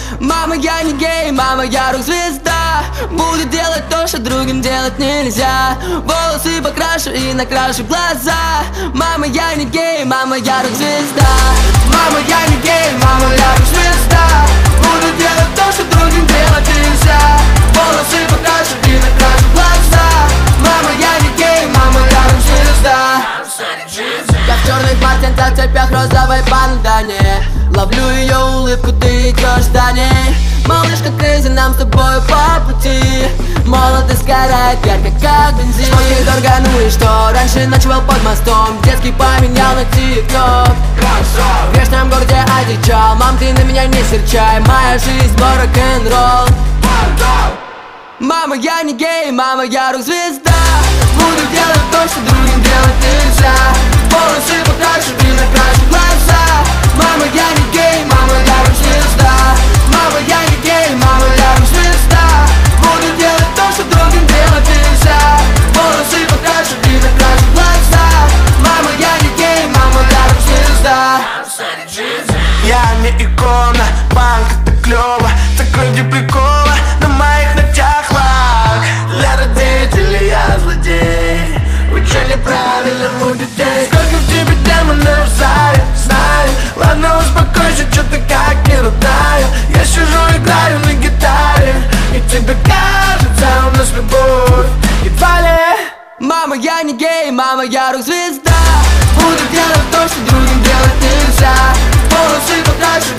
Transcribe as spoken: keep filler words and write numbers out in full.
Мама, я не гей, мама, я рок-звезда. Буду делать то, что другим делать нельзя. Волосы покрашу и накрашу глаза. Мама, я не гей, мама, я рок-звезда. Мама, я не гей, мама, я рок-звезда. Буду делать то, что другим делать нельзя. Волосы покрашу и накрашу глаза. Мама, я не гей, мама, я рок-звезда. Я в черных полотенцах, цепях, розовой бандане. Ловлю ее улыбку, ты идешь за ней. Малышка Крейзи, нам с тобой по пути. Молодость сгорает ярко, как бензин. Что ей дорого, ну и что? Раньше ночевал под мостом, детский поменял на тик-ток. В грешном городе одичал. Мам, ты на меня не серчай, моя жизнь мой рок-н-ролл. Мама, я не гей, мама, я рок-звезда. Буду делать то, что другим делать нельзя. Волосы покрашу и накрашу глаза. Мама, я не гей, мама, я рок-звезда. Мама, я не гей, мама, я рок-звезда. Буду делать то, что другим делать нельзя. Волосы покрашу и накрашу глаза. Мама, я не гей, мама, я рок-звезда. Я не икона, панк это клёво. Так ради прикола на моих ногтях лак. Для родителей я злодей. Вы чё неправильно у детей? Сколько в тебе демонов знаю, знаю. Ладно, успокойся, чё ты как не родная. Я сижу, играю на гитаре, и тебе кажется, у нас любовь едва ли. Мама, я не гей, мама, я рок-звезда. Буду делать то, что другим делать нельзя. Волосы покрашу